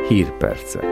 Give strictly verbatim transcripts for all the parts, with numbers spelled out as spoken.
Hírpercek.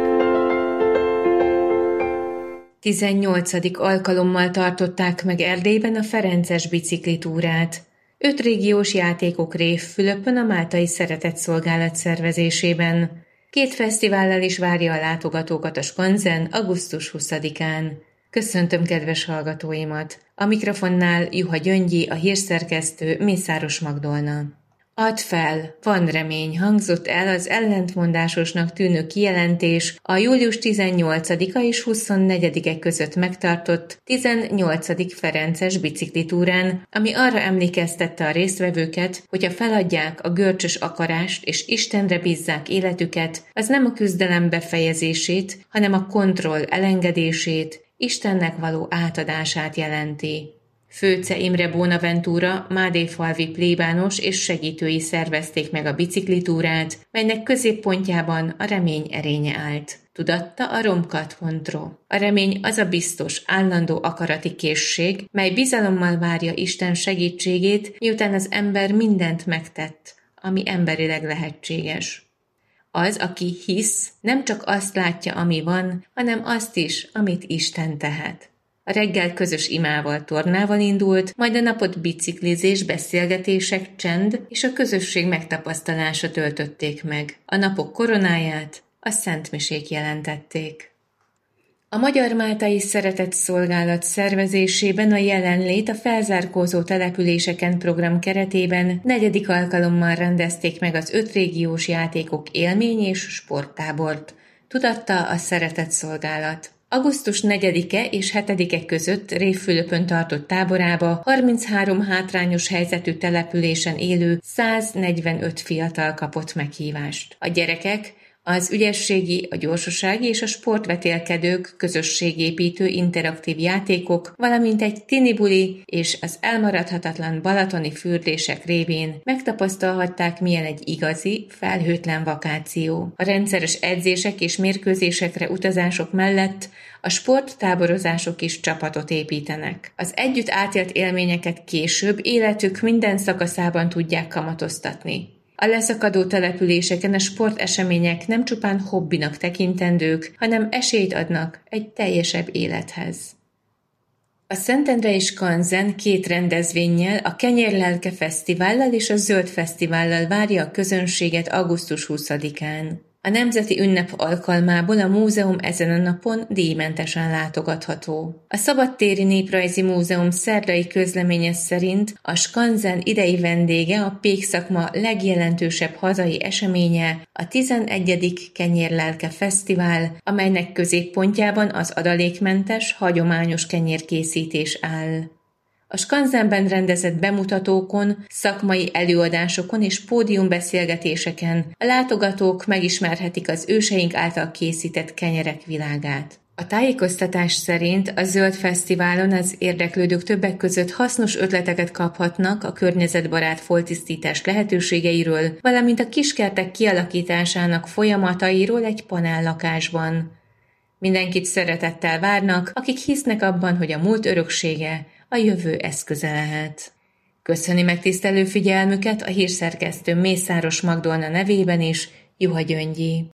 tizennyolcadik alkalommal tartották meg Erdélyben a ferences biciklitúrát. Öt régiós játékok Révfülöpön a Máltai Szeretetszolgálat szervezésében. Két fesztivállal is várja a látogatókat a Skanzen augusztus huszadikán. Köszöntöm kedves hallgatóimat! A mikrofonnál Juha Gyöngyi, a hírszerkesztő, Mészáros Magdolna. Add fel, van remény, hangzott el az ellentmondásosnak tűnő kijelentés a július tizennyolcadika és huszonnegyedike között megtartott tizennyolcadik ferences biciklitúrán, ami arra emlékeztette a résztvevőket, hogyha feladják a görcsös akarást és Istenre bízzák életüket, az nem a küzdelem befejezését, hanem a kontroll elengedését, Istennek való átadását jelenti. Főce Imre Bonaventura, mádéfalvi plébános és segítői szervezték meg a biciklitúrát, melynek középpontjában a remény erénye állt. Tudatta a Romkat Hontro. A remény az a biztos, állandó akarati készség, mely bizalommal várja Isten segítségét, miután az ember mindent megtett, ami emberileg lehetséges. Az, aki hisz, nem csak azt látja, ami van, hanem azt is, amit Isten tehet. A reggel közös imával, tornával indult, majd a napot biciklizés, beszélgetések, csend és a közösség megtapasztalása töltötték meg. A napok koronáját a szentmisék jelentették. A Magyar Máltai Szeretetszolgálat szervezésében a jelenlét a felzárkózó településeken program keretében negyedik alkalommal rendezték meg az öt régiós játékok élmény- és sporttábort. Tudatta a Szeretetszolgálat. augusztus negyedike és hetedike között Révfülöpön tartott táborába harminchárom hátrányos helyzetű településen élő száznegyvenöt fiatal kapott meghívást. A gyerekek az ügyességi, a gyorsasági és a sportvetélkedők, közösségépítő interaktív játékok, valamint egy tinibuli és az elmaradhatatlan balatoni fürdések révén megtapasztalhatták, milyen egy igazi, felhőtlen vakáció. A rendszeres edzések és mérkőzésekre utazások mellett a sporttáborozások is csapatot építenek. Az együtt átélt élményeket később életük minden szakaszában tudják kamatoztatni. A leszakadó településeken a sportesemények nem csupán hobbinak tekintendők, hanem esélyt adnak egy teljesebb élethez. A Szentendrei Skanzen két rendezvénnyel, a Kenyérlelke Fesztivállal és a Zöld Fesztivállal várja a közönséget augusztus huszadikán. A nemzeti ünnep alkalmából a múzeum ezen a napon díjmentesen látogatható. A Szabadtéri Néprajzi Múzeum szerdai közleménye szerint a Skanzen idei vendége a pékszakma legjelentősebb hazai eseménye, a tizenegyedik Kenyérlelke Fesztivál, amelynek középpontjában az adalékmentes, hagyományos kenyérkészítés áll. A Skanzenben rendezett bemutatókon, szakmai előadásokon és pódiumbeszélgetéseken a látogatók megismerhetik az őseink által készített kenyerek világát. A tájékoztatás szerint a Zöld Fesztiválon az érdeklődők többek között hasznos ötleteket kaphatnak a környezetbarát foltisztítás lehetőségeiről, valamint a kiskertek kialakításának folyamatairól egy panellakásban. Mindenkit szeretettel várnak, akik hisznek abban, hogy a múlt öröksége a jövő eszköze lehet. Köszöni megtisztelő figyelmüket a hírszerkesztő Mészáros Magdolna nevében is, Juha Gyöngyi.